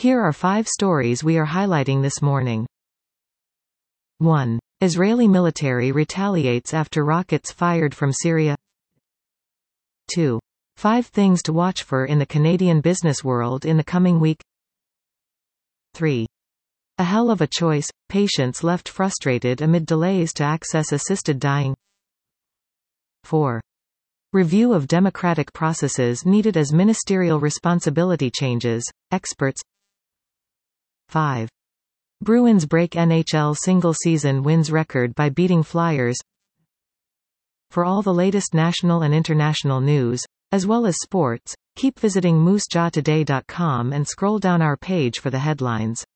Here are 5 stories we are highlighting this morning. 1. Israeli military retaliates after rockets fired from Syria. 2. 5 things to watch for in the Canadian business world in the coming week. 3. A hell of a choice, patients left frustrated amid delays to access assisted dying. 4. Review of democratic processes needed as ministerial responsibility changes, experts. 5. Bruins break NHL single-season wins record by beating Flyers. For all the latest national and international news, as well as sports, keep visiting moosejawtoday.com and scroll down our page for the headlines.